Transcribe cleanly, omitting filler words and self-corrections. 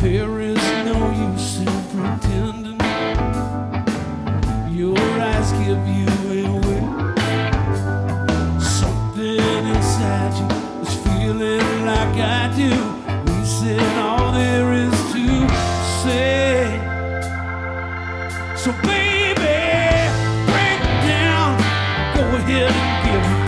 There is no use in pretending. Your eyes give you away. Something inside you is feeling like I do. We said all there is to say. So baby, break down, go ahead and give it.